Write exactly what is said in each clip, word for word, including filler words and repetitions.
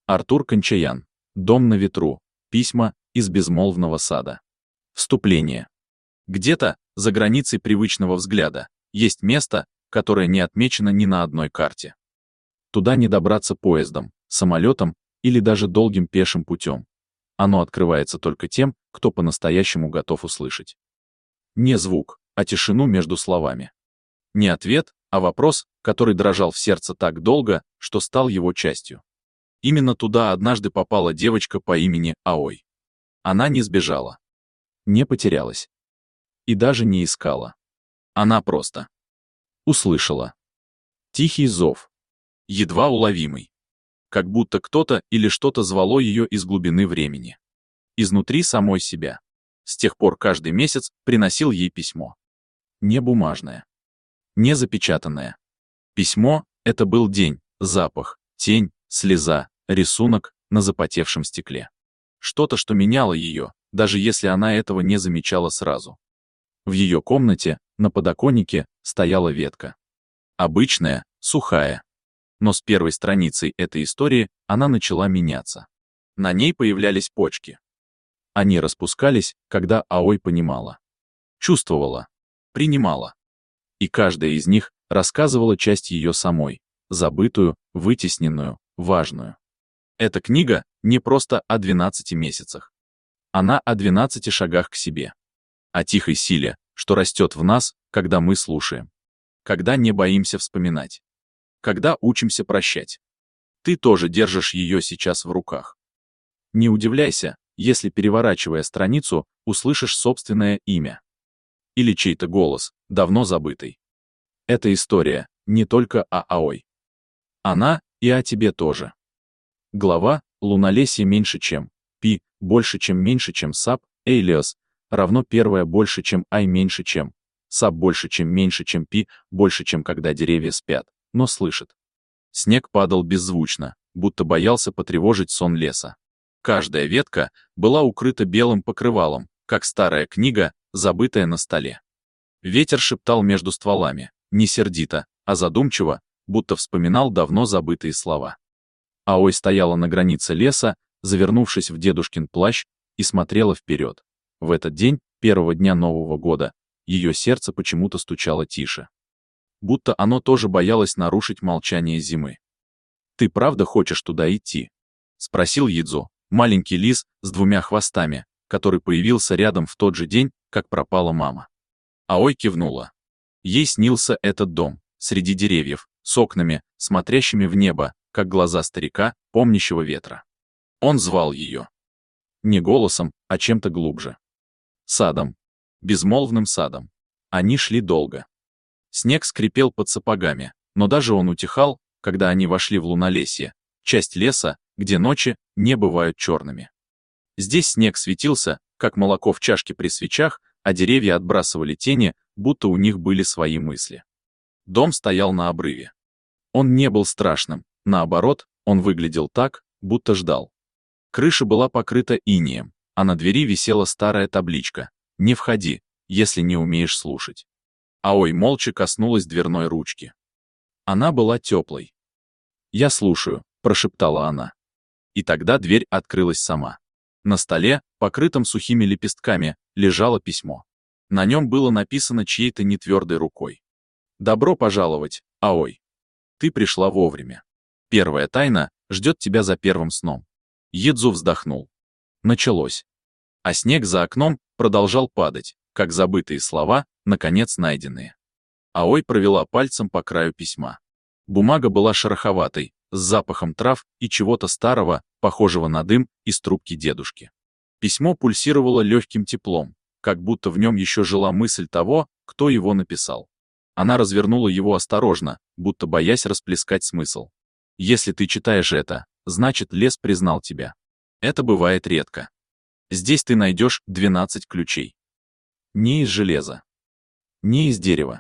Артур Кончаян. Дом на ветру. Письма из безмолвного сада. Вступление. Где-то, за границей привычного взгляда, есть место, которое не отмечено ни на одной карте. Туда не добраться поездом, самолетом или даже долгим пешим путем. Оно открывается только тем, кто по-настоящему готов услышать. Не звук, а тишину между словами. Не ответ, а вопрос, который дрожал в сердце так долго, что стал его частью. Именно туда однажды попала девочка по имени Аой. Она не сбежала. Не потерялась. И даже не искала. Она просто услышала. Тихий зов. Едва уловимый. Как будто кто-то или что-то звало ее из глубины времени. Изнутри самой себя. С тех пор каждый месяц приносил ей письмо. Не бумажное. Не запечатанное. Письмо — это был день, запах, тень, слеза, рисунок на запотевшем стекле. Что-то, что меняло ее, даже если она этого не замечала сразу. В ее комнате, на подоконнике, стояла ветка. Обычная, сухая. Но с первой страницей этой истории она начала меняться. На ней появлялись почки. Они распускались, когда Аой понимала. Чувствовала. Принимала. И каждая из них рассказывала часть ее самой, забытую, вытесненную, важную. Эта книга не просто о двенадцати месяцах. Она о двенадцати шагах к себе. О тихой силе, что растет в нас, когда мы слушаем. Когда не боимся вспоминать. Когда учимся прощать. Ты тоже держишь ее сейчас в руках. Не удивляйся, если, переворачивая страницу, услышишь собственное имя. Или чей-то голос, давно забытый. Эта история не только о Аой. Она и о тебе тоже. Глава «Луналесье меньше чем Пи, больше чем меньше чем Сап, Эйлиос, равно первое больше чем Ай меньше чем Сап больше чем меньше чем Пи, больше чем когда деревья спят, но слышат». Снег падал беззвучно, будто боялся потревожить сон леса. Каждая ветка была укрыта белым покрывалом, как старая книга, забытая на столе. Ветер шептал между стволами, не сердито, а задумчиво, будто вспоминал давно забытые слова. Аой стояла на границе леса, завернувшись в дедушкин плащ, и смотрела вперед. В этот день, первого дня Нового года, ее сердце почему-то стучало тише. Будто оно тоже боялось нарушить молчание зимы. «Ты правда хочешь туда идти?» — спросил Идзу, маленький лис с двумя хвостами, который появился рядом в тот же день, как пропала мама. Аой кивнула. Ей снился этот дом, среди деревьев, с окнами, смотрящими в небо, как глаза старика, помнящего ветра. Он звал ее. Не голосом, а чем-то глубже. Садом. Безмолвным садом. Они шли долго. Снег скрипел под сапогами, но даже он утихал, когда они вошли в Луналесье, часть леса, где ночи не бывают черными. Здесь снег светился, как молоко в чашке при свечах, а деревья отбрасывали тени, будто у них были свои мысли. Дом стоял на обрыве. Он не был страшным, наоборот, он выглядел так, будто ждал. Крыша была покрыта инеем, а на двери висела старая табличка «Не входи, если не умеешь слушать». Аой молча коснулась дверной ручки. Она была теплой. «Я слушаю», — прошептала она. И тогда дверь открылась сама. На столе, покрытом сухими лепестками, лежало письмо. На нем было написано чьей-то нетвердой рукой. «Добро пожаловать, Аой. Ты пришла вовремя. Первая тайна ждет тебя за первым сном». Идзу вздохнул. Началось. А снег за окном продолжал падать, как забытые слова, наконец найденные. Аой провела пальцем по краю письма. Бумага была шероховатой, с запахом трав и чего-то старого, похожего на дым из трубки дедушки. Письмо пульсировало легким теплом, как будто в нем еще жила мысль того, кто его написал. Она развернула его осторожно, будто боясь расплескать смысл. «Если ты читаешь это, значит, лес признал тебя. Это бывает редко. Здесь ты найдешь двенадцать ключей. Не из железа. Не из дерева.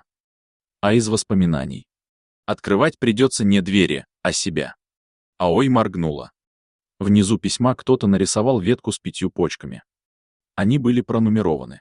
А из воспоминаний. Открывать придется не двери, а себя». Аой моргнула. Внизу письма кто-то нарисовал ветку с пятью почками. Они были пронумерованы.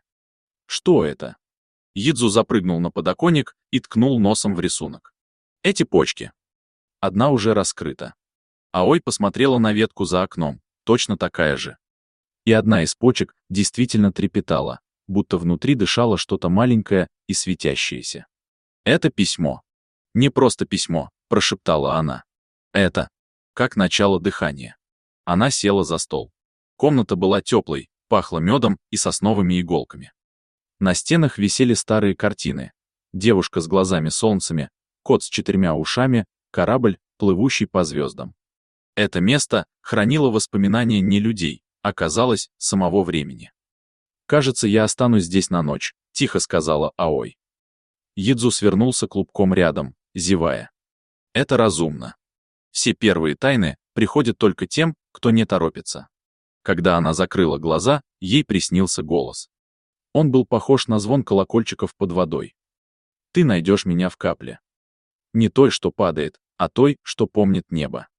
Что это? Идзу запрыгнул на подоконник и ткнул носом в рисунок. Эти почки. Одна уже раскрыта. Аой посмотрела на ветку за окном, точно такая же. И одна из почек действительно трепетала, будто внутри дышало что-то маленькое и светящееся. «Это письмо. Не просто письмо», — прошептала она. «Это как начало дыхания». Она села за стол. Комната была теплой, пахла медом и сосновыми иголками. На стенах висели старые картины. Девушка с глазами-солнцами, кот с четырьмя ушами, корабль, плывущий по звездам. Это место хранило воспоминания не людей, а, казалось, самого времени. «Кажется, я останусь здесь на ночь», — тихо сказала Аой. Идзу свернулся клубком рядом, зевая. «Это разумно. Все первые тайны приходят только тем, кто не торопится». Когда она закрыла глаза, ей приснился голос. Он был похож на звон колокольчиков под водой. «Ты найдешь меня в капле. Не той, что падает, а той, что помнит небо».